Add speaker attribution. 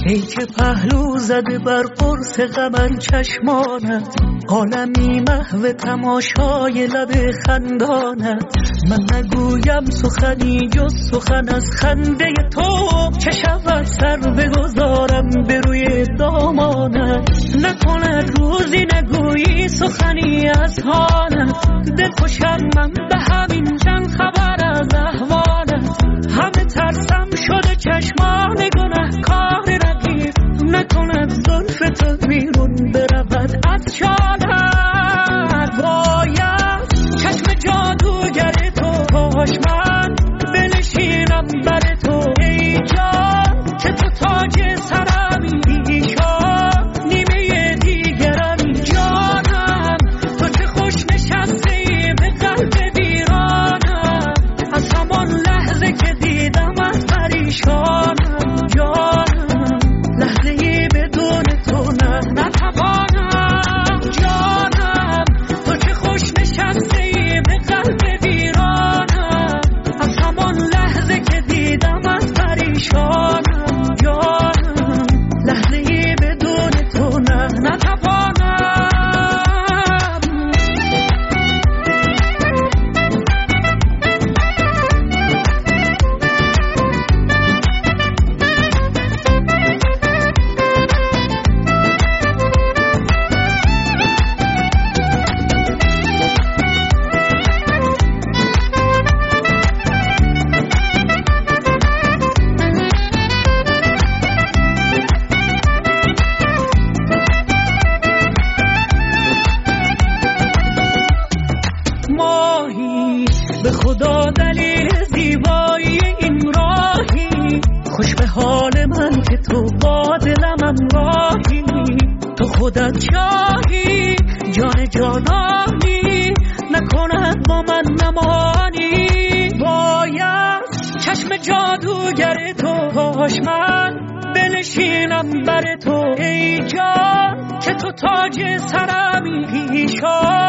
Speaker 1: ای که پهلو زده بر قرص غمن چشمانت، عالمی محو تماشای لب خندانت. من نگویم سخنی جز سخن از خنده تو، چه شود سر بگذارم به روی دامانت. نکند روزی نگویی سخنی از هانت، دل خوشم من به همین جن خبر از احوالت. همه ترسم شده چشمان گناه کار رقیب، نکند زلف تو بیرون برود از شانت. باید چشم جادوگر تو کاش من بنشینم بر تو ای جان، که تو تاج سرمی ایشان نیمه دیگرمی. جانم تو چه خوش نشستی به قلب ویرانم، از همان لحظه که دیدم از پریشانم. جانم لحظه‌ای بدون تو نه نتوانم. جانم تو چه خوش نشستی به قلب ویرانم، از همان لحظه که دیدم از پریشانم. جانم لحظه‌ای بدون تو نه نتوانم. ماهی به خدا دلیل زیبایی این راهی، خوش به حال من که تو با دلم همراهی. تو خودت شاهی جان جانانی، نکند با من نمانی. باید چشم جادوگر تو کاش من بنشینم بر تو ای جان، که تو تاج سرمی پیشان